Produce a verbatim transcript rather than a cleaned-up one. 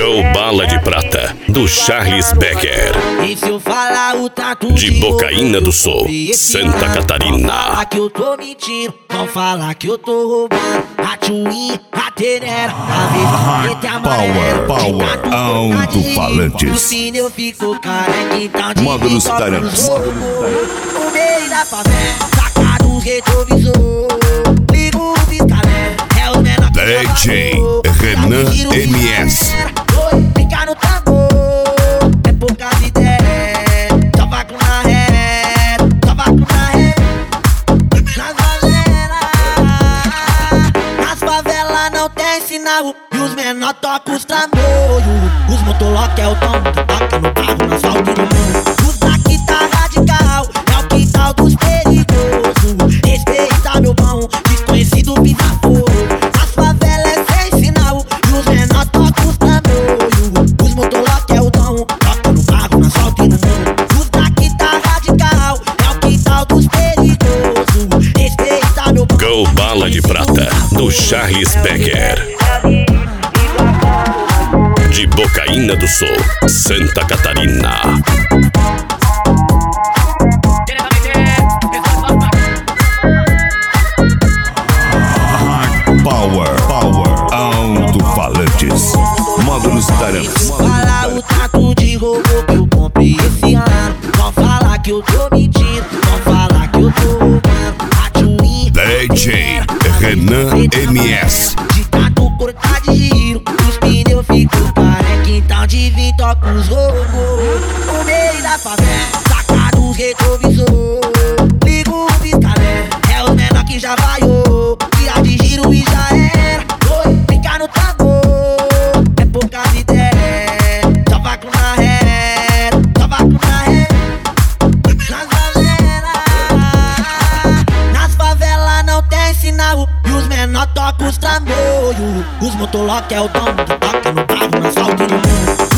Gol Bala de Prata, do Charles Becker. E se eu falar o tatu De Bocaína do Sul, Santa Catarina. Vão falar que eu tô mentindo, vão falar que eu tô roubando. A Twin, a Terera, a vez que a Power, power, alto-falantes. Os pneus ficou careca, então de Módulos Vitória Tarantes. no meio da favela, saca do retrovisor. Ligo o piscalé, é o menor que D J Renan M S. Fica no tambor, é poucas ideias. Só vai com na ré, só vai com na ré. Nas favelas, nas favelas não tem sinal. E os menor tocam os trambolhos. Os motolock é o tom que toca no carro, no asfalto e no mundo. Os daqui tá radical, é o quintal dos perigosos. Respeita meu pão, desconhecido pisa fogo. Nas favelas é sem sinal. E os menor tocam os trambolhos. Os motolock é o tom, toca no carro, no asfalto e no mundo. Os daqui tá radical, é o quintal dos perigosos. Respeita meu pão. Gol Bala de Prata, do Charles Becker. De Bocaína do Sul, Santa Catarina. Power, power, alto-falantes. Módulos Tarantes. Falar o tatu de robô que eu comprei esse ano. Vão falar que eu tô mentindo, vão falar que eu tô roubando. A Twin, D J Renan M S. de tatu cortar de giro, os pneus ficam careca, então de vir toca os robôs. No meio da favela, saca do retrovisor. Ligo o piscalé, é o menor que já vaiou. Tira de giro e já era. Oi, fica no tambor, é poucas ideias. Só vai com na ré, só vai com na ré. Nas favelas, nas favelas não tem sinal. E os menor tocam os trambolhos. Os motolock é o tom que toca no carro, no asfalto e no mundo.